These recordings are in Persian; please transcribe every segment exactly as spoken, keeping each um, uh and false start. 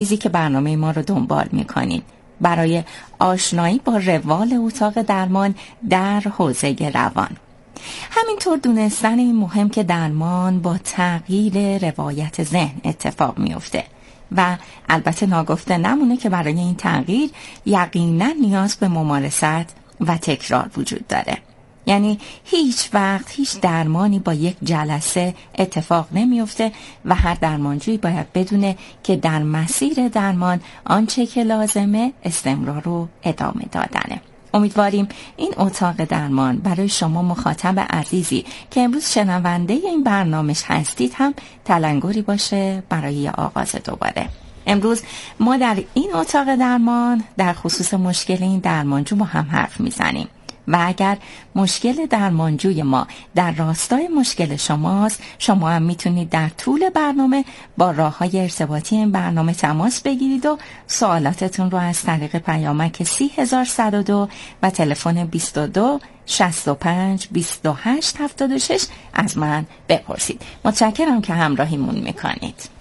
چیزی که برنامه ما رو دنبال میکنید برای آشنایی با روال اتاق درمان در حوزه روان. همینطور دونستن این مهم که درمان با تغییر روایت ذهن اتفاق میفته و البته ناگفته نمونه که برای این تغییر یقینا نیاز به ممارست و تکرار وجود داره. یعنی هیچ وقت هیچ درمانی با یک جلسه اتفاق نمیفته و هر درمانجویی باید بدونه که در مسیر درمان آنچه که لازمه استمرار و ادامه دادنه. امیدواریم این اتاق درمان برای شما مخاطب عزیزی که امروز شنونده این برنامه هستید هم تلنگری باشه برای آغاز دوباره. امروز ما در این اتاق درمان در خصوص مشکل این درمانجو با هم حرف میزنیم و اگر مشکل درمانجوی ما در راستای مشکل شماست، شما هم میتونید در طول برنامه با راه‌های ارتباطی این برنامه تماس بگیرید و سوالاتتون رو از طریق پیامک سی هزار و صد و دو و تلفن بیست و دو شصت و پنج بیست و هشت هفتاد و شش از من بپرسید. متشکرم که همراهیمون میکنید.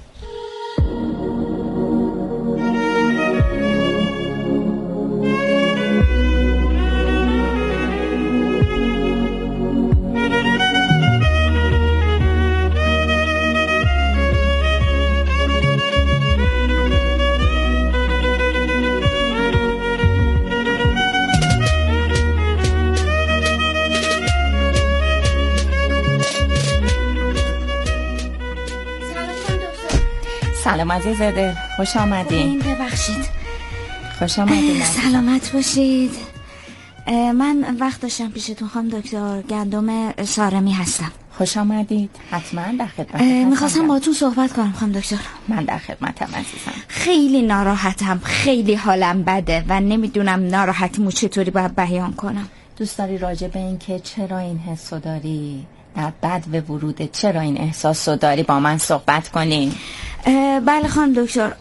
سلام عزیز دل، خوش آمدین. ببخشید. خوش آمدین. سلامت باشید. من وقت داشتم پیشتون خانم دکتر. گندم سارمی هستم. خوش آمدید. حتما در خدمتتون. میخواستم باهاتون صحبت کنم خانم دکتر. من در خدمتم عزیزم. خیلی ناراحتم، خیلی حالم بده و نمیدونم ناراحتیمو چطوری باید بیان کنم. دوست داری راجع به این که چرا این حسو داری، در بد و ورود چرا این احساسو داری با من صحبت کنین؟ بله خانم دکتر.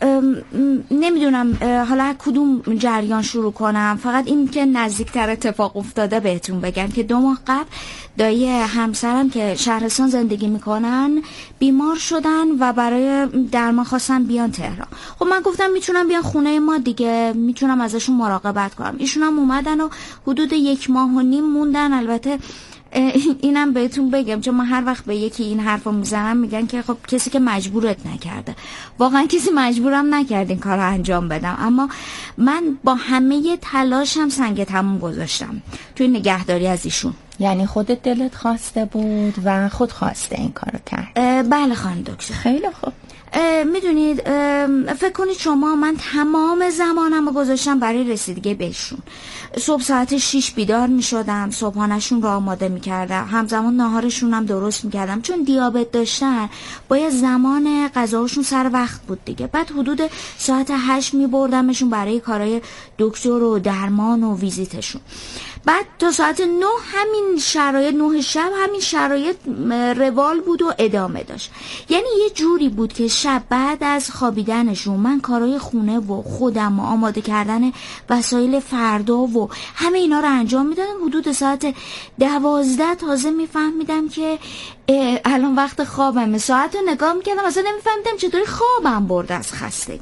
نمیدونم حالا کدوم جریان شروع کنم. فقط این که نزدیکتر اتفاق افتاده بهتون بگم که دو ماه قبل دایی همسرم که شهرستان زندگی میکنن بیمار شدن و برای درمان خواستن بیان تهران. خب من گفتم میتونم بیان خونه ما دیگه، میتونم ازشون مراقبت کنم. ایشون هم اومدن و حدود یک ماه و نیم موندن. البته اینم بهتون بگم چون من هر وقت به یکی این حرفو میزنم میگن که خب کسی که مجبورت نکرده. واقعا کسی مجبورم نکرد این کارو انجام بدم، اما من با همه تلاشم سنگ تموم گذاشتم توی نگهداری از ایشون. یعنی خودت دلت خواسته بود و خود خواسته این کارو کرد؟ بله خانم دکتر. خیلی خوب. میدونید فکر کنید شما من تمام زمانم رو گذاشتم برای رسیدگی بهشون. صبح ساعت شیش بیدار می شدم، صبحانشون رو آماده می کردم، همزمان ناهارشون هم درست می کردم. چون دیابت داشتن باید زمان غذاشون سر وقت بود دیگه. بعد حدود ساعت هشت می بردمشون برای کارهای دکتر و درمان و ویزیتشون. بعد تا ساعت نه همین شرایط، نه شب همین شرایط روال بود و ادامه داشت. یعنی یه جوری بود که شب بعد از خوابیدنشون من کارهای خونه و خودم و آماده کردن وسایل فردا و همه اینا رو انجام میدادم. حدود ساعت دوازده تازه میفهمیدم که الان وقت خوابمه. ساعت رو نگاه میکردم اصلا نمیفهمیدم چطوری خوابم برد از خستگی.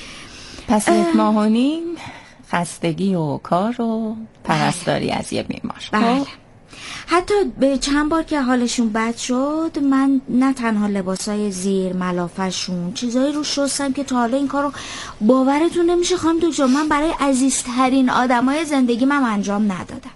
پس یک ماه و نیم خستگی و کار و پرستاری از یه بیمار. بله. حتی به چند بار که حالشون بد شد من نه تنها لباسای زیر ملافه‌شون چیزایی رو شستم که تا حالا این کارو باورتون نمیشه خانم دکتر من برای عزیزترین آدمای زندگی من انجام ندادم.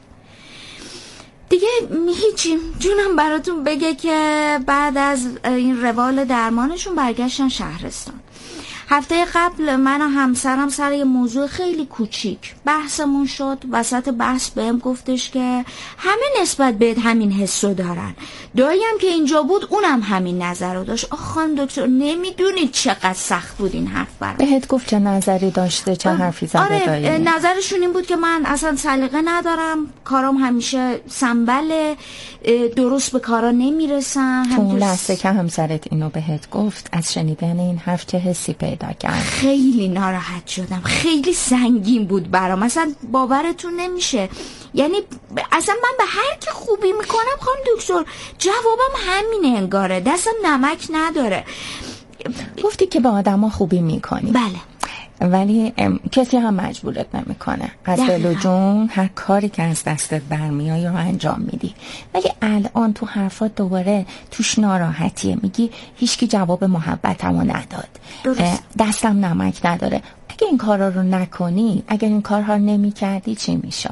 دیگه هیچی. جونم براتون بگه که بعد از این روال درمانشون برگشتن شهرستان. هفته قبل من و همسرم سر یه موضوع خیلی کوچیک بحثمون شد. وسط بحث بهم گفتش که همه نسبت به همین حسو دارن. داییم که اینجا بود اونم همین نظر رو داشت. آخ خانم دکتر نمیدونید چقدر سخت بود این حرف برام. بهت گفت چه نظری داشته، چه حرفی زده؟ آره دایی نظرشون این بود که من اصلا سلیقه ندارم، کارام همیشه سنبله، درست به کارا نمیرسم. تو اون لحظه که همسرت اینو بهت گفت از شنیدن این حرف چه حسی پیدا کرد؟ خیلی ناراحت شدم، خیلی سنگین بود برام، اصلا باورتون نمیشه. یعنی اصلا من به هر کی خوبی میکنم خانم دکتر جوابم همینه، انگاره دستم نمک نداره. گفتی که به آدما خوبی میکنی. بله. ولی کسی هم مجبورت نمیکنه. از دل و جون هر کاری که از دستت برمیای رو انجام میدی. ولی الان تو حرفات دوباره توش ناراحتیه، میگی هیچکی جواب محبتمو نداد، دستم نمک نداره. اگه این کارا رو نکنی، اگر این کارها نمی کردی چی میشه؟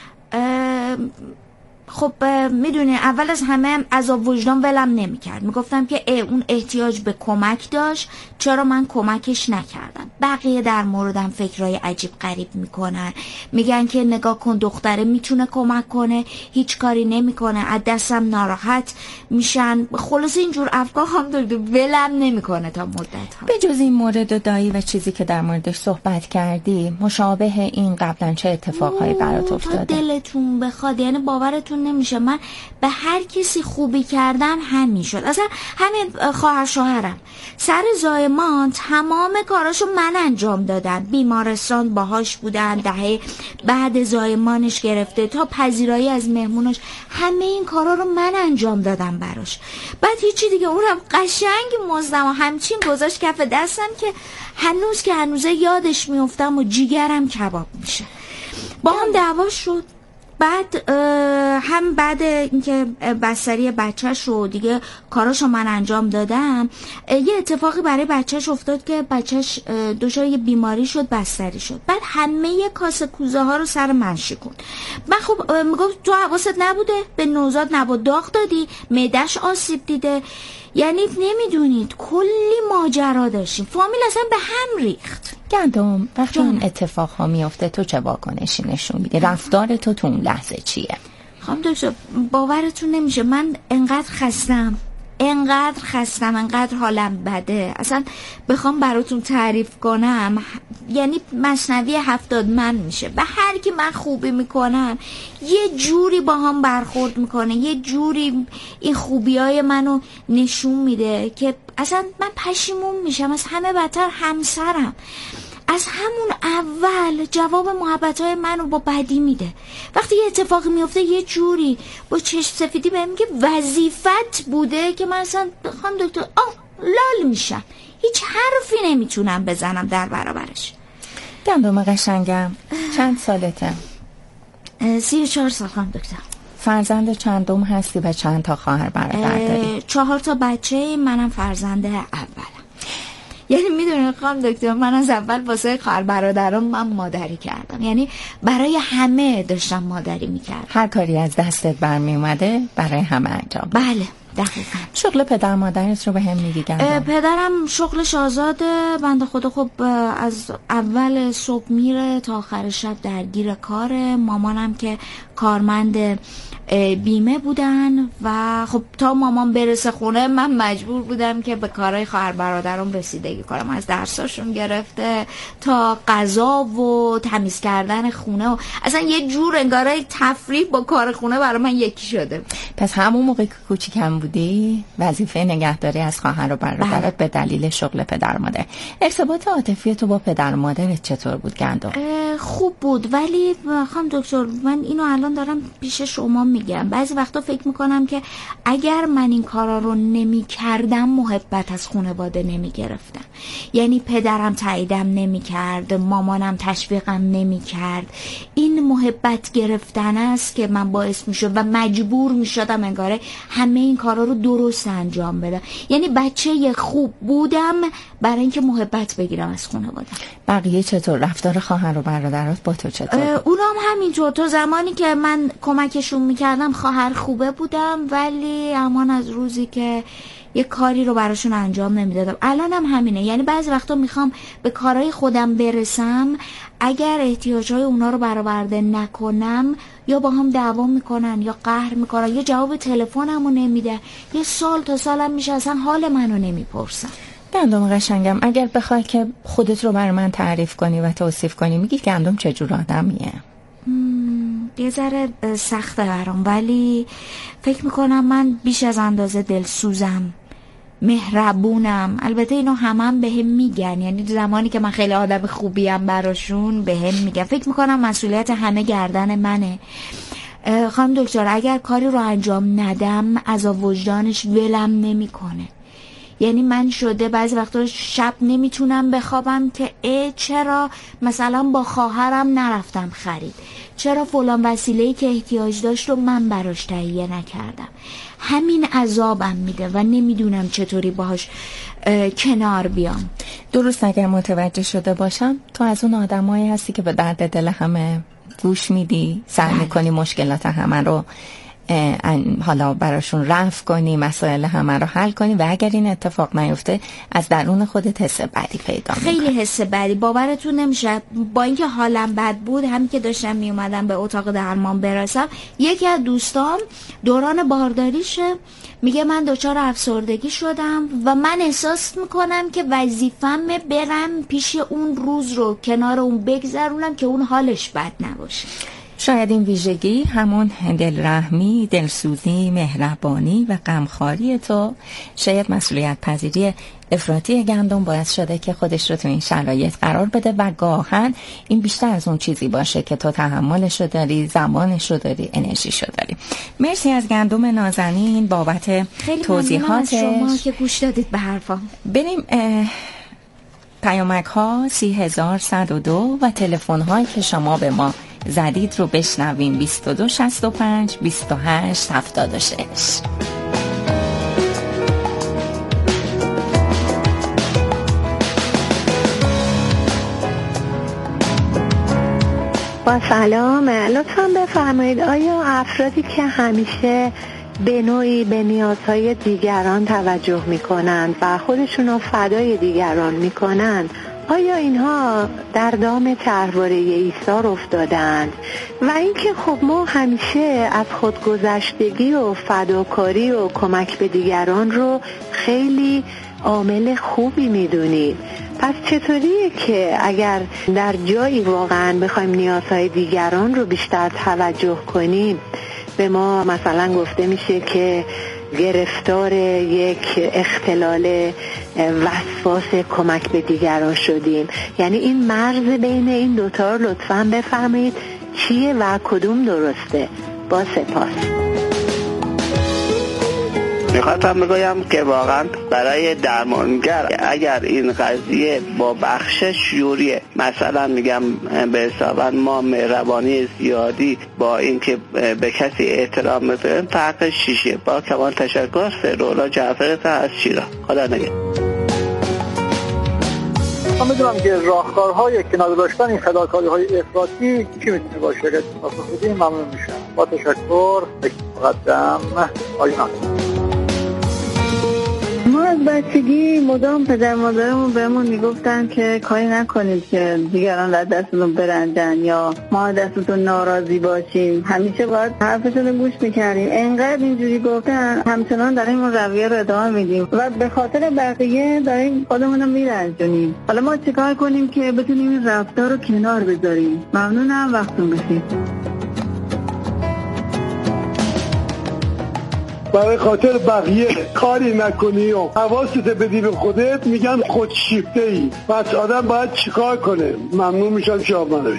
خب میدونی اول از همه عذاب وجدان ولم نمیکرد. میگفتم که اه اون احتیاج به کمک داشت، چرا من کمکش نکردم. بقیه در موردم فکرای عجیب غریب میکنن، میگن که نگاه کن دختره میتونه کمک کنه، هیچ کاری نمیکنه، از دستم ناراحت میشن. خلاص اینجور افکار هم داره، ولم نمیکنه تا مدت ها. به جز این مورد دایی و چیزی که در موردش صحبت کردی، مشابه این قبلا چه اتفاقهایی برات افتاده؟ دلتون بخواد، یعنی باورتون نمیشه من به هر کسی خوبی کردم همین شد. اصلا همین خواهر شوهرم سر زایمان تمام کاراشو من انجام دادم. بیمارستان باهاش بودن، دهه بعد زایمانش گرفته تا پذیرایی از مهموناش، همه این کارا رو من انجام دادم براش. بعد هیچی دیگه، اونم قشنگ مزدم و همچین گذاشت کف دستم که هنوز که هنوزه یادش میافتم و جیگرم کباب میشه. با هم دعوا شد. بعد هم بعد اینکه بستری بچهش رو دیگه کاراشو من انجام دادم، یه اتفاقی برای بچهش افتاد که بچهش دچار یه بیماری شد، بستری شد. بعد همه کاسه کوزه ها رو سر من شکون. من خب میگفت تو حواست نبوده، به نوزاد نبود داغ دادی، معده‌اش آسیب دیده. یعنی نمیدونید کلی ماجرا داشتیم، فامیل اصلا به هم ریخت. گندم وقتی این اتفاق ها میفته تو چه واکنشی نشون میدی؟ رفتار تو تو اون لحظه چیه؟ خانم دکتر باورتون نمیشه من انقدر خستم انقدر خستم انقدر حالم بده، اصلا بخوام براتون تعریف کنم یعنی مثنوی هفتاد من میشه. به هر کی من خوبی میکنم یه جوری با هم برخورد میکنه، یه جوری این خوبیای منو نشون میده که اصلا من پشیمون میشم. از همه بدتر همسرم از همون اول جواب محبتهای منو با بدی میده. وقتی یه اتفاقی میفته یه جوری با چشم سفیدی بهم میگه وظیفت بوده که من اصلا بخوام دکتر آه لال میشم، هیچ حرفی نمیتونم بزنم در برابرش. گندم قشنگم چند سالته؟ سی و چهار سال خانم دکتر. فرزند چندم هستی و چند تا خواهر برادر داری؟ چهار تا بچه، منم فرزند اولم. یعنی میدونی خانم دکتر من از اول واسه خواهر برادرام من مادری کردم، یعنی برای همه داشتم مادری میکردم. هر کاری از دستت برمی اومده برای همه انجام. بله دقیقاً. شغل پدر مادرت رو به هم میگی گندم؟ پدرم شغلش آزاده، بنده خدا خب از اول صبح میره تا آخر شب درگیر کاره. مامانم که کارمند بیمه بودن و خب تا مامان برسه خونه من مجبور بودم که به کارهای خواهر برادرم رسیدگی کنم، از درساشون گرفته تا غذا و تمیز کردن خونه و اصلا یه جور انگاره تفریح با کار خونه برای من یکی شده. پس همون موقع که کوچیکم بودی وظیفه نگهداری از خواهر و برادرت به دلیل شغل پدر مادر. ارتباط عاطفی تو با پدر مادرت چطور بود گندم؟ خوب بود، ولی خانم دکتر من اینو الان دارم پیش شما میگم، بعضی وقتا فکر میکنم که اگر من این کارا رو نمی کردم محبت از خانواده نمی گرفتم. یعنی پدرم تاییدم نمی کرد، مامانم تشویقم نمی کرد. این محبت گرفتن است که من باعث می شد و مجبور می شدم انگاره همه این کارا رو درست انجام بدم. یعنی بچه خوب بودم برای اینکه محبت بگیرم از خانواده. بقیه چطور؟ رفتار خواهر و برادرات با تو چطور؟ اونام همینطور. تو زمانی که من کمکشون میکردم خواهر خوبه بودم، ولی امان از روزی که یه کاری رو براشون انجام نمیدادم. الانم هم همینه، یعنی بعضی وقتا میخوام به کارهای خودم برسم، اگر احتیاجهای اونا رو برآورده نکنم یا با هم دعوا میکنن یا قهر میکنن یا جواب تلفنمو نمیده، یه سال تا سالم میشه اصلا حال منو نمیپرسن. گندم قشنگم اگر بخوای که خودت رو برای من تعریف کنی و توصیف کنی میگی گندم چجور آدمیه؟ یه ذره سخته برام، ولی فکر میکنم من بیش از اندازه دلسوزم، مهربونم. البته اینو همه هم به هم میگن، یعنی زمانی که من خیلی آدم خوبیم براشون به هم میگن. فکر میکنم مسئولیت همه گردن منه. خانم دکتر اگر کاری رو انجام ندم عذاب وجدانش ولم نمیکنه. یعنی من شده بعضی وقتا شب نمیتونم بخوابم که ای چرا مثلا با خواهرم نرفتم خرید، چرا فلان وسیله‌ای که احتیاج داشت رو من براش تهیه نکردم. همین عذابم میده و نمیدونم چطوری باهاش کنار بیام. درست اگر متوجه شده باشم تو از اون آدمایی هستی که به درد دل همه گوش میدی، سعی میکنی مشکلات همه رو حالا براشون رفع کنی، مسائل همه رو حل کنی و اگر این اتفاق نیفته از درون خودت حس بدی پیدا میکنی. خیلی حس بدی، باورتون نمیشه. با اینکه حالم بد بود، همین که داشتم میومدم به اتاق درمان برسم، یکی از دوستام دوران بارداریشه میگه من دچار افسردگی شدم و من احساس میکنم که وظیفه‌مه برم پیش اون روز رو کنار اون بگذرونم که اون حالش بد نباشه. شاید این ویژگی همون دلرحمی، دلسوزی، مهربانی و غمخواری تو، شاید مسئولیت پذیری افراطی گندم باعث شده که خودش رو تو این شرایط قرار بده و گاهن این بیشتر از اون چیزی باشه که تو تحملش رو داری، زمانش رو داری، انرژیش رو داری. مرسی از گندم نازنین بابت توضیحاتش. خیلی ممنونم از شما که گوش دادید به حرفام. بریم پیامک ها سی هزار صد و دو و تلفن هایی که شما به ما زدید رو بشنویم. بیست و دو شصت و پنج بیست و هشت هفتاد و شش. با سلام، لطفاً بفرمایید آیا افرادی که همیشه به نوعی به نیازهای دیگران توجه میکنند و خودشون رو فدای دیگران میکنند، آیا اینها در دام طرحواره عیسی افتادند؟ و اینکه خب ما همیشه از خودگذشتگی و فداکاری و کمک به دیگران رو خیلی عامل خوبی میدونیم، پس چطوریه که اگر در جایی واقعا بخوایم نیازهای دیگران رو بیشتر توجه کنیم، به ما مثلا گفته میشه که گرفتار یک اختلال وسواس کمک به دیگران شدیم؟ یعنی این مرز بین این دوتا رو لطفاً بفرمایید چیه و کدوم درسته؟ با سپاس. میخواستم بگویم که واقعا برای درمانگر اگر این قضیه با بخش شعوریه، مثلا میگم به حساباً ما مهربانی زیادی با اینکه به کسی احترام بذاریم، فرق شیشه. با کمال تشکر. فرولا جعفر از شیراز. خدا نگهدار. من میدونم که راهکارهای کنار داشتن این فداکاری‌های افراطی چی میتونه باشه؟ اگر پاسخ بدین ممنون میشم. با تشکر. مقدم آیان. ما از بچگی مدام پدر مادرمون بهمون میگفتن که کاری نکنید که دیگران در دستتون برندن یا ما دستتون ناراضی باشیم، همیشه باید حرفشون رو گوش میکردیم. انقدر اینجوری گفتن همچنان داریم اون رویه رو ادامه میدیم و به خاطر بقیه داریم خودمون رو میرنجونیم. حالا ما چیکار کنیم که بتونیم این رفتار رو کنار بذاریم؟ ممنونم، وقتتون بخیر. برای خاطر بقیه کاری نکنی و حواست بدی به خودت، میگن خودشیفته ای. پس آدم باید چیکار کنه؟ ممنون میشم شامنوی.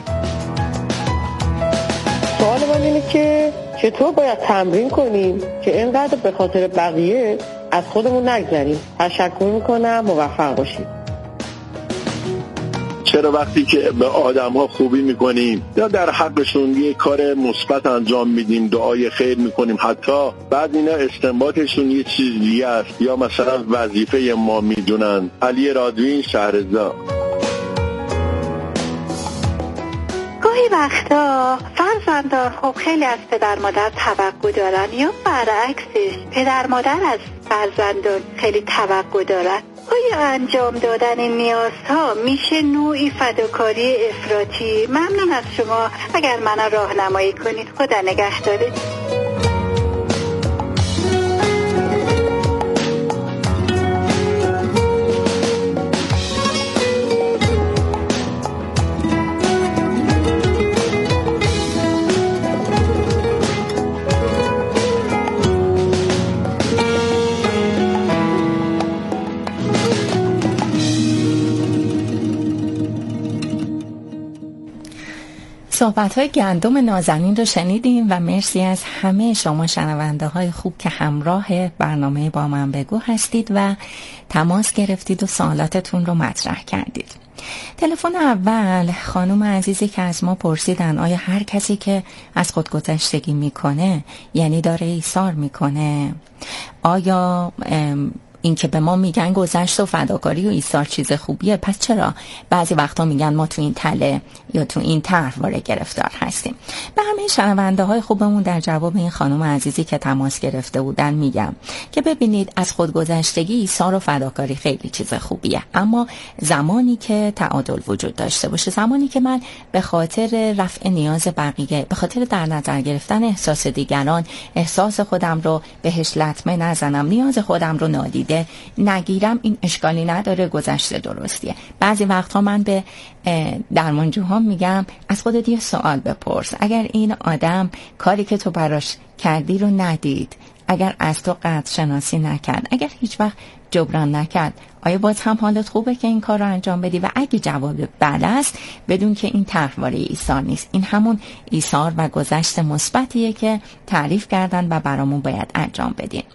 سوال من اینه که چطور باید تمرین کنیم که اینقدر به خاطر بقیه از خودمون نگذریم؟ تشکر میکنم، موفق باشید. چرا وقتی که به آدم ها خوبی میکنیم یا در حقشون یه کار مثبت انجام میدیم، دعای خیر میکنیم، حتی بعد اینا استنباطشون یه چیز دیگه است یا مثلا وظیفه ما میدونن. علی رادوین، شهرزاد. گاهی وقتا فرزندان خب خیلی از پدر مادر توقع دارن یا برعکسش پدر مادر از فرزندان خیلی توقع دارن. آیا انجام دادن نیازها میشه نوعی فداکاری افراطی؟ ممنون از شما اگر منو راهنمایی کنید. خدا نگهدارت. صحبت‌های گندم نازنین رو شنیدیم و مرسی از همه شما شنونده های خوب که همراه برنامه با من بگو هستید و تماس گرفتید و سوالاتتون رو مطرح کردید. تلفن اول خانم عزیزی که از ما پرسیدن آیا هر کسی که از خودگذشتگی میکنه یعنی داره ایثار میکنه؟ آیا این که به ما میگن گذشت و فداکاری و ایثار چیز خوبیه، پس چرا بعضی وقتا میگن ما تو این تله یا تو این طرحواره گرفتار هستیم؟ به همه شنونده های خوبمون در جواب این خانم عزیزی که تماس گرفته بودن میگم که ببینید از خودگذشتگی، ایثار و فداکاری خیلی چیز خوبیه، اما زمانی که تعادل وجود داشته باشه، زمانی که من به خاطر رفع نیاز بقیه، به خاطر در نظر گرفتن احساس دیگران، احساس خودم رو بهش لطمه نزنم، نیاز خودم رو نادیده نگیرم، این اشکالی نداره، گذشته درستیه. بعضی وقتها من به درمانجوها میگم از خودت یه سوال بپرس، اگر این آدم کاری که تو براش کردی رو ندید، اگر از تو قدر شناسی نکرد، اگر هیچ وقت جبران نکرد، آیا باز هم حالت خوبه که این کار رو انجام بدی؟ و اگه جواب بله است، بدون که این طرحواره ایثار نیست، این همون ایثار و گذشت مثبتیه که تعریف کردن و برامون باید انجام بدیم.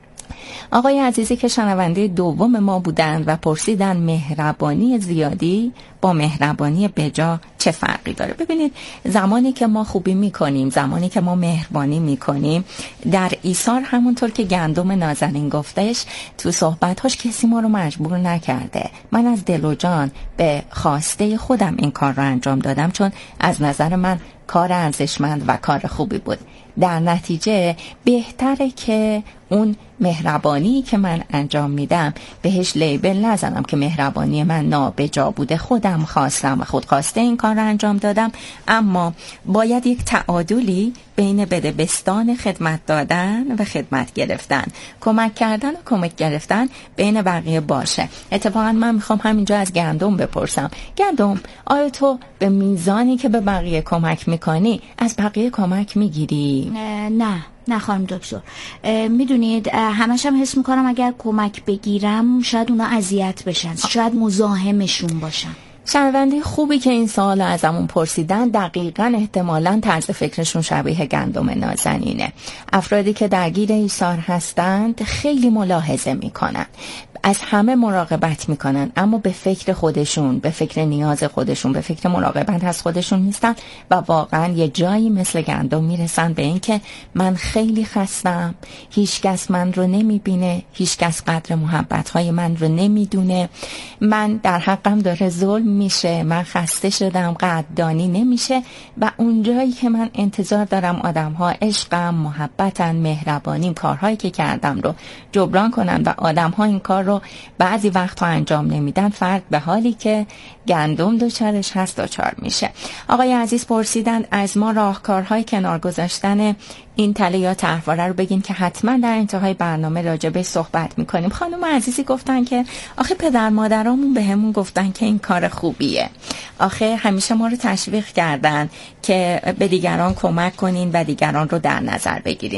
آقای عزیزی که شنونده دوم ما بودند و پرسیدن مهربانی زیادی با مهربانی بجا چه فرقی داره؟ ببینید، زمانی که ما خوبی میکنیم، زمانی که ما مهربانی میکنیم، در ایثار همونطور که گندم نازنین گفتش تو صحبتاش کسی ما رو مجبور نکرده. من از دل و جان به خواسته خودم این کار رو انجام دادم، چون از نظر من کار ارزشمند و کار خوبی بود. در نتیجه بهتره که اون مهربانی که من انجام میدم بهش لیبل نزنم که مهربانی من نابجا بوده، خودم خواستم و خود خواسته این کار رو انجام دادم، اما باید یک تعادلی بین بدبستان خدمت دادن و خدمت گرفتن، کمک کردن و کمک گرفتن بین بقیه باشه. اتفاقا من میخوام همینجا از گندم بپرسم، گندم آیا تو به میزانی که به بقیه کمک میکنی از بقیه کمک میگیری؟ نه نه خانم دکتر، میدونید همش هم حس میکنم اگر کمک بگیرم شاید اونا اذیت بشن، شاید مزاحمشون باشن. شنونده خوبی که این سوال ازمون پرسیدن دقیقاً احتمالاً طرز فکرشون شبیه گندم نازنینه. افرادی که درگیر ایثار هستند خیلی ملاحظه میکنن، از همه مراقبت میکنن، اما به فکر خودشون، به فکر نیاز خودشون، به فکر مراقبت از خودشون نیستن و واقعا یه جایی مثل گندم میرسن به این که من خیلی خستم، هیچ کس من رو نمیبینه، هیچ کس قدر محبتهای من رو نمیدونه، من در حقم داره ظلم میشه، من خسته شدم، قدردانی نمیشه و اون جایی که من انتظار دارم آدم‌ها عشقم، محبتن، مهربانیم، کارهایی که کردم رو جبران کنن و آدم‌ها این کار رو بعضی وقتها انجام نمیدن، فرد به حالی که گندم دوچارش هست دوچار میشه. آقای عزیز پرسیدن از ما راهکارهای کنار گذاشتن این تله یا طرحواره رو بگین که حتما در انتهای برنامه راجبش صحبت میکنیم. خانم عزیزی گفتن که آخه پدر مادرامون به همون گفتن که این کار خوبیه، آخه همیشه ما رو تشویق کردن که به دیگران کمک کنین و دیگران رو در نظر بگیرین.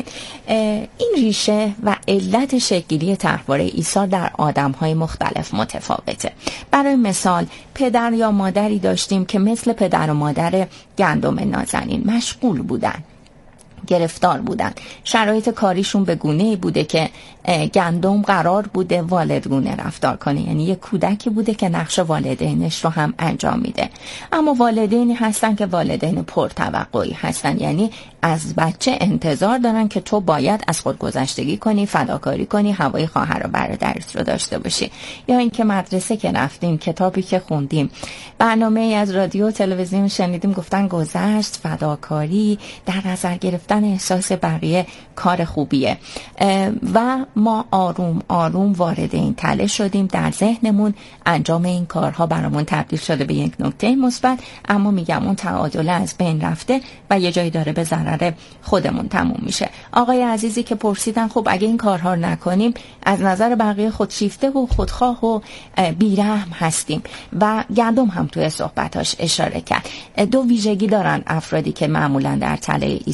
این ریشه و علت شکلی طرحواره ایثار در آدم‌های مختلف متفاوته. برای مثال پدر یا مادری داشتیم که مثل پدر و مادر گندم نازنین مشغول بودن، گرفتار بودن، شرایط کاریشون به گونه‌ای بوده که گندم قرار بوده والدگونه رفتار کنه، یعنی یه کودکی بوده که نقش والدینش رو هم انجام میده، اما والدینی هستن که والدین پرتوقعی هستن، یعنی از بچه انتظار دارن که تو باید از خودگذشتگی کنی، فداکاری کنی، هوای خواهر و برادرت رو داشته باشی. یا اینکه مدرسه که رفتیم، کتابی که خوندیم، برنامه ای از رادیو و تلویزیون شنیدیم، گفتن گذشت، فداکاری، در نظر گرفتن احساس بقیه کار خوبیه و ما آروم آروم وارد این تله شدیم، در ذهنمون انجام این کارها برامون تبدیل شده به یک نکته مثبت، اما میگم اون تعادل از بین رفته و یه جایی داره به ضرر خودمون تموم میشه. آقای عزیزی که پرسیدن خب اگه این کارها رو نکنیم از نظر بقیه خودشیفته و خودخواه و بیرحم هستیم و گندم هم توی صحبتاش اشاره کرد. دو ویژگی دارن افرادی که معمولا در تله ایثار هستن.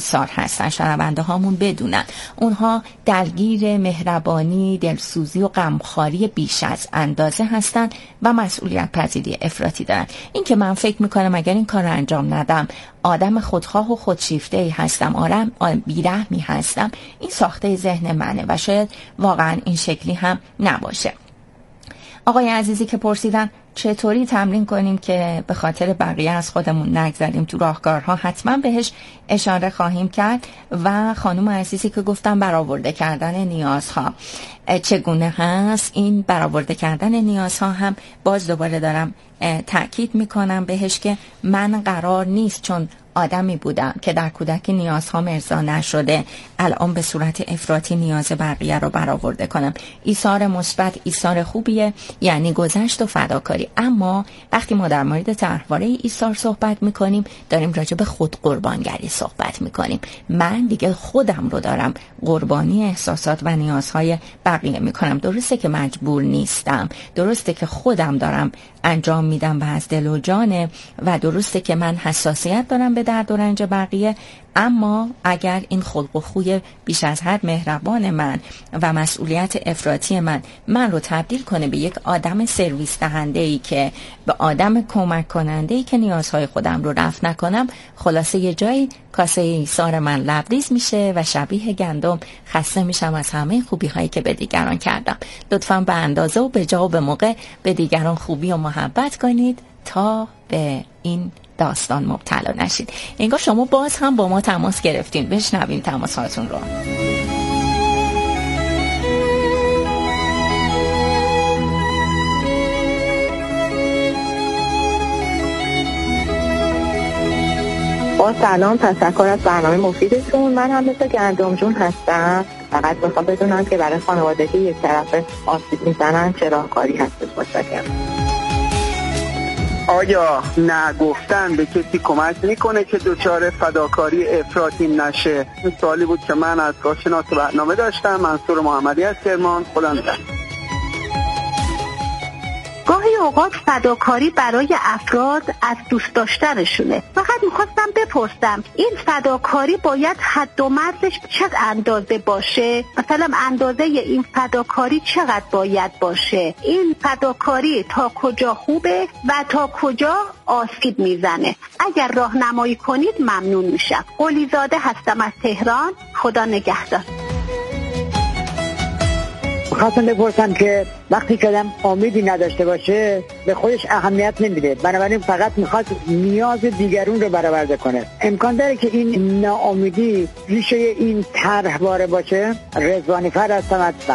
هستن، شنونده هامون بدونن. اونها درگیر مهربانی، دلسوزی و غمخواری بیش از اندازه هستن و مسئولیت پذیری افراطی دارن. این که من فکر میکنم اگر این کار رو انجام ندم آدم خودخواه و خودشیفته‌ای هستم، آدم بیرحمی هستم، این ساخته ذهن منه و شاید واقعا این شکلی هم نباشه. آقای عزیزی که پرسیدن چطوری تمرین کنیم که به خاطر بقیه از خودمون نگذریم تو راهکارها، حتما بهش اشاره خواهیم کرد. و خانم عزیزی که گفتن برآورده کردن نیازها چگونه هست، این برآورده کردن نیازها هم باز دوباره دارم تأکید میکنم بهش که من قرار نیست چون آدمی بودم که در کودکی نیازها ارضا نشده الان به صورت افراطی نیاز بقیه رو برآورده کنم. ایثار مثبت ایثار خوبیه، یعنی گذشت و فداکاری. اما وقتی ما در مورد طرحواره ایثار صحبت میکنیم داریم راجع به خود قربانگری صحبت میکنیم. من دیگه خودم رو دارم قربانی احساسات و نیازهای بقیه میکنم. درسته که مجبور نیستم، درسته که خودم دارم انجام میدم و از دل و جانه و درسته که من حساسیت دارم به درد و رنج بقیه، اما اگر این خلق و خوی بیش از حد مهربان من و مسئولیت افراطی من من رو تبدیل کنه به یک آدم سرویس دهنده‌ای که به آدم کمک کننده‌ای که نیازهای خودم رو رفع نکنم، خلاصه یه جایی کاسه ایثار من لبریز میشه و شبیه گندم خسته میشم از همه خوبی هایی که به دیگران کردم. لطفاً به اندازه و به جا و به موقع به دیگران خوبی و محبت کنید تا به این داستان مبتلا نشید. انگار شما باز هم با ما تماس گرفتین. بشنویم تماس هاتون رو. با سلام، تشکر از برنامه مفیدتون. من هم مثل گندم جون هستم. فقط بخوام بدونم که برای خانواده که یک طرف آسیب میزنن چه راهکاری هستش باشه. آیا نگفتن به کسی کمک میکنه که دچار فداکاری افراطی نشه؟ این سوالی بود که من از کارشناس برنامه داشتم. منصور محمدی از کرمان. خدا نگهدار. گاهی اوقات فداکاری برای افراد از دوست داشتنشونه. فقط میخواستم بپرسم این فداکاری باید حد و مرزش چه اندازه باشه؟ مثلا اندازه این فداکاری چقدر باید باشه؟ این فداکاری تا کجا خوبه و تا کجا آسیب میزنه؟ اگر راهنمایی کنید ممنون میشم. قلیزاده هستم از تهران. خدا نگهدار. خواستم بپرسم که وقتی که آدم امیدی نداشته باشه به خودش اهمیت نمیده، بنابراین فقط میخواد نیاز دیگرون رو برآورده کنه. امکان داره که این ناامیدی ریشه این طرحواره باشه؟ رضوانی فر هستم از بخت.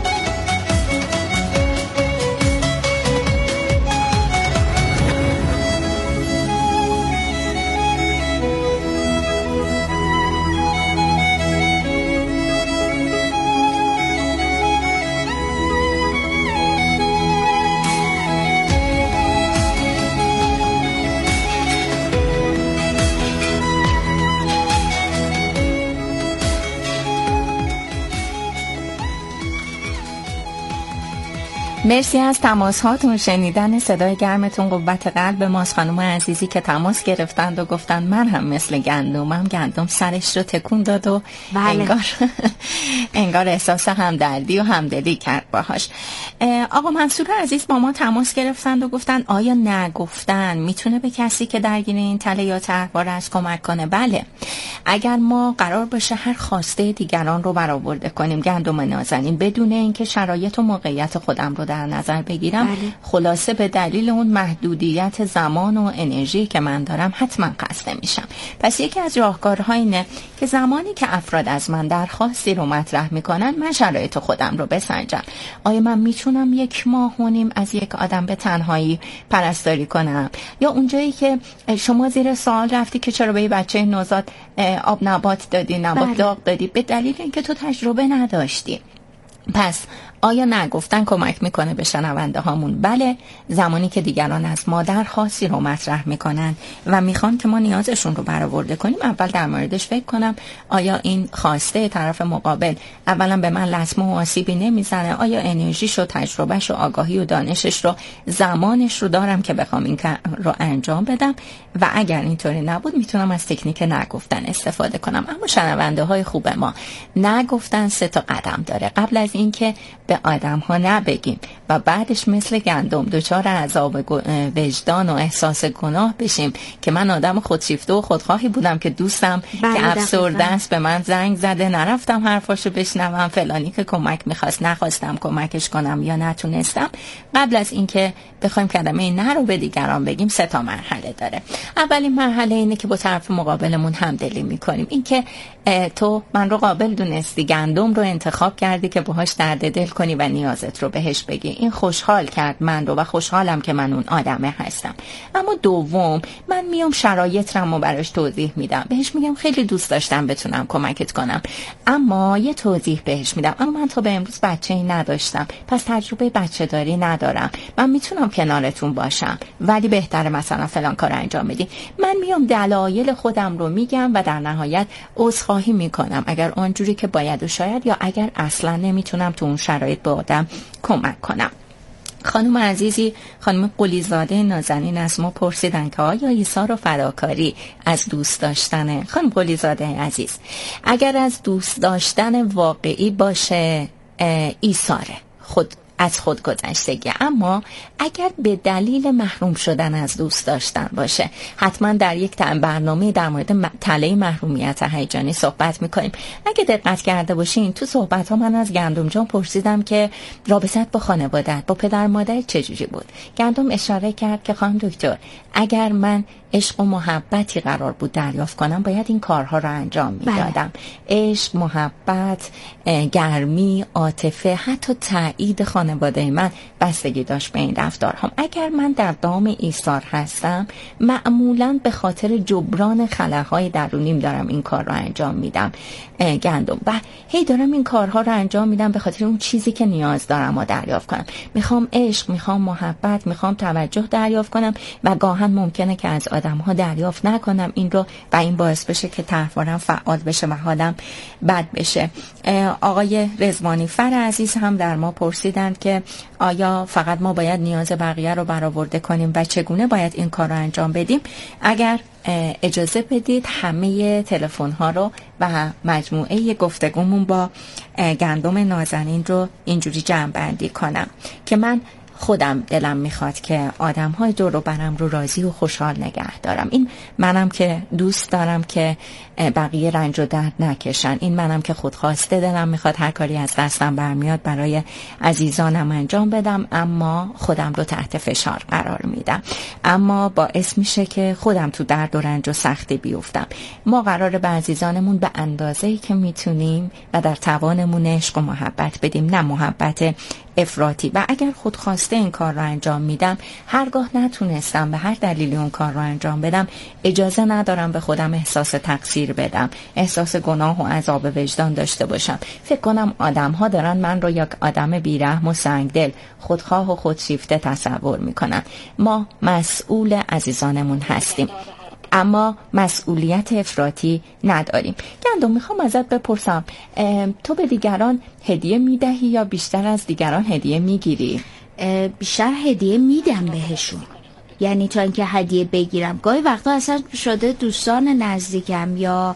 مرسی از تماس هاتون. شنیدن صدای گرمتون قوت قلب ماست. خانم عزیزی که تماس گرفتند و گفتن من هم مثل گندمم، گندم سرش رو تکون داد و بله. انگار انگار احساس همدردی و همدلی کرد باهاش. آقا منصور عزیز با ما تماس گرفتند و گفتن آیا نگفتن میتونه به کسی که درگیر این تله یا طرحواره است کمک کنه؟ بله، اگر ما قرار باشه هر خواسته دیگران رو برآورده کنیم گندم نازنین بدون اینکه شرایط و موقعیت خودم رو در نظر بگیرم، بله. خلاصه به دلیل اون محدودیت زمان و انرژی که من دارم حتما خسته میشم. پس یکی از راهکارها اینه که زمانی که افراد از من درخواستی رو مطرح میکنن من شرایط خودم رو بسنجم. آیا من میتونم یک ماه و نیم از یک آدم به تنهایی پرستاری کنم؟ یا اونجایی که شما زیر سوال رفتی که چرا به یه بچه نوزاد آب نبات دادی، نبات بله. داغ دادی، به دلیل اینکه تو تجربه نداشتی. پس آیا نگفتن کمک میکنه به شنونده هامون؟ بله، زمانی که دیگران از ما درخواستی رو مطرح میکنن و میخوان که ما نیازشون رو برآورده کنیم، اول در موردش فکر کنم آیا این خواسته طرف مقابل اولا به من لطمه و آسیبی نمیزنه، آیا انرژیش و تجربهش و آگاهی و دانشش رو زمانش رو دارم که بخوام این کار رو انجام بدم، و اگر اینطوری نبود میتونم از تکنیک نگفتن استفاده کنم. اما شنونده های خوب ما، نگفتن سه تا قدم داره. قبل از اینکه به آدم ها نبگیم و بعدش مثل گندم دچار عذاب وجدان و احساس گناه بشیم که من آدم خودشیفته و خودخواهی بودم که دوستم که افسرده است به من زنگ زده، نرفتم حرفاشو بشنوم، فلانی که کمک میخواست نخواستم کمکش کنم یا نتونستم. قبل از اینکه بخوایم کلمه نه رو به دیگران بگیم سه تا مرحله داره. اولین مرحله اینه که با طرف مقابلمون همدلی میکنیم. این که تو من رو قابل دونستی، گندم رو انتخاب کردی که باهاش درد دل کنی و نیازت رو بهش بگی. این خوشحال کرد من رو و خوشحالم که من اون آدمه هستم. اما دوم، من میام شرایط رو براش توضیح میدم، بهش میگم خیلی دوست داشتم بتونم کمکت کنم، اما یه توضیح بهش میدم، اما من تا به امروز بچه‌ای نداشتم، پس تجربه بچه داری ندارم، من میتونم کنارتون باشم ولی بهتره مثلا فلان کار انجام بدی. من میام دلایل خودم رو میگم و در نهایت عذرخواهی میکنم اگر اونجوری که باید و شاید، یا اگر اصلا نمیتونم تو اون شرایط به آدم کمک کنم. خانم عزیزی، خانم قلیزاده نازنین از ما پرسیدن که آیا ایثار و فداکاری از دوست داشتنه؟ خانم قلیزاده عزیز، اگر از دوست داشتن واقعی باشه ایثاره، خود از خود گذشتگی، اما اگر به دلیل محروم شدن از دوست داشتن باشه، حتما در یک برنامه در مورد تله محرومیت هیجانی صحبت میکنیم. اگه دقت کرده باشین تو صحبت ها من از گندم جان پرسیدم که رابطت با خانوادت، با پدر مادر چجوری بود؟ گندم اشاره کرد که خانم دکتر، اگر من عشق و محبتی قرار بود دریافت کنم باید این کارها رو انجام میدادم. عشق، محبت، گرمی، عاطفه، حتی تایید خانواده من بستگی داشت به این رفتارها. اگر من در دام ایثار هستم، معمولاً به خاطر جبران خلاهای درونیم دارم این کار رو انجام میدم گندم، و هی دارم این کارها رو انجام میدم به خاطر اون چیزی که نیاز دارم و دریافت کنم. میخوام عشق، میخوام محبت، میخوام توجه دریافت کنم و گاهن ممکنه که از آدم ها دریافت نکنم این رو و این باعث بشه که طرفدارم فعال بشه و حالم بد بشه. آقای رضوانی فر عزیز هم در ما پرسیدند که آیا فقط ما باید نیاز بقیه رو برآورده کنیم و چگونه باید این کار رو انجام بدیم؟ اگر اجازه بدید همه تلفن ها رو و مجموعه گفتگومون با گندم نازنین رو اینجوری جمع بندی کنم که من خودم دلم میخواد که آدم های دور و برم رو راضی و خوشحال نگه دارم. این منم که دوست دارم که بقیه رنج و درد نکشن، این منم که خودخواسته دلم میخواد هر کاری از دستم برمیاد برای عزیزانم انجام بدم، اما خودم رو تحت فشار قرار میدم، اما باعث میشه که خودم تو درد و رنج و سختی بیفتم. ما قراره به عزیزانمون به اندازه‌ای که میتونیم و در توانمون عشق و محبت بدیم، نه محبت افراطی. و اگر خودخواسته این کار رو انجام میدم، هرگاه نتونستم به هر دلیلی اون کار رو انجام بدم، اجازه ندارم به خودم احساس تقصیر بدم، احساس گناه و عذاب وجدان داشته باشم. فکر کنم آدم ها دارن من رو یک آدم بیرحم و سنگدل، خودخواه و خودشیفته تصور میکنن. ما مسئول عزیزانمون هستیم اما مسئولیت افراطی نداریم. گندم، میخوام ازت بپرسم، تو به دیگران هدیه میدهی یا بیشتر از دیگران هدیه میگیری؟ بیشتر هدیه میدم بهشون، یعنی تا اینکه هدیه بگیرم. گاهی وقتا اصلا شده دوستان نزدیکم یا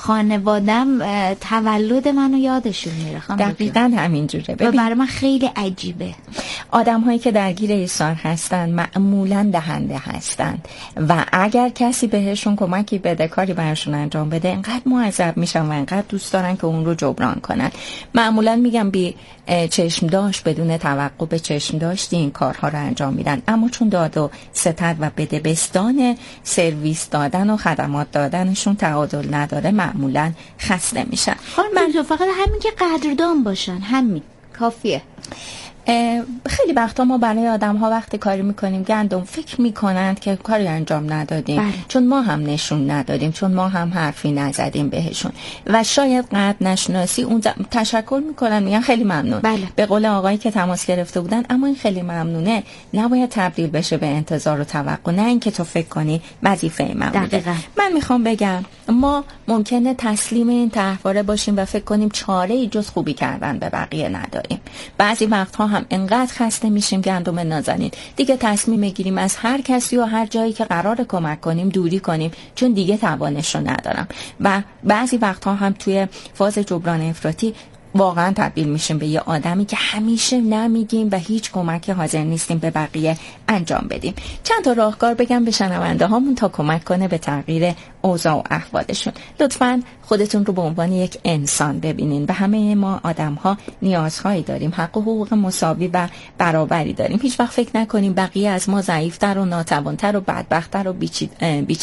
خانوادم تولد منو یادشون میره. دقیقاً همینجوره. و برای من خیلی عجیبه. آدم هایی که درگیر ایثار هستن معمولاً دهنده هستند و اگر کسی بهشون کمکی بده، کاری براشون انجام بده، انقدر معذب میشن و انقدر دوست دارن که اون رو جبران کنن. معمولاً میگم بی چشم داشت، بدون توقع به چشم داشتی این کارها رو انجام میدن، اما چون داد و ستد و بدبستان سرویس دادن و خدمات دادنشون تعادل نداره، معمولاً خسته میشن. من تو فقط همین که قدردان باشن، همین کافیه. خیلی وقتا ما برای آدم ها وقتی کاری میکنیم گندم فکر میکنند که کاری انجام ندادیم بله. چون ما هم نشون ندادیم، چون ما هم حرفی نزدیم بهشون و شاید قدر نشناسی اون تشکر میکنن، میگن خیلی ممنون بله. به قول آقایی که تماس گرفته بودن، اما این خیلی ممنونه نباید تبدیل بشه به انتظار و توقع، نه اینکه تو فکر کنی وظیفه من بوده. من میخوام بگم ما ممکنه تسلیم این طرحواره باشیم و فکر کنیم چاره‌ای جز خوبی کردن به بقیه نداریم. بعضی وقتها هم انقدر خسته میشیم گندم نازنین دیگه تصمیم میگیریم از هر کسی و هر جایی که قرار کمک کنیم دوری کنیم، چون دیگه توانش رو ندارم. و بعضی وقتها هم توی فاز جبران افراطی واقعا تبدیل میشیم به یه آدمی که همیشه نمیگیم و هیچ کمکی حاضر نیستیم به بقیه انجام بدیم. چند تا راهکار بگم به شنونده هامون تا کمک کنه به تغییر اوضاع و احوالشون. لطفاً خودتون رو به عنوان یک انسان ببینین و همه ما آدم ها نیازهایی داریم، حق و حقوق مساوی و برابری داریم. هیچ وقت فکر نکنیم بقیه از ما ضعیفتر و ناتوانتر و بدبختتر و بیچاره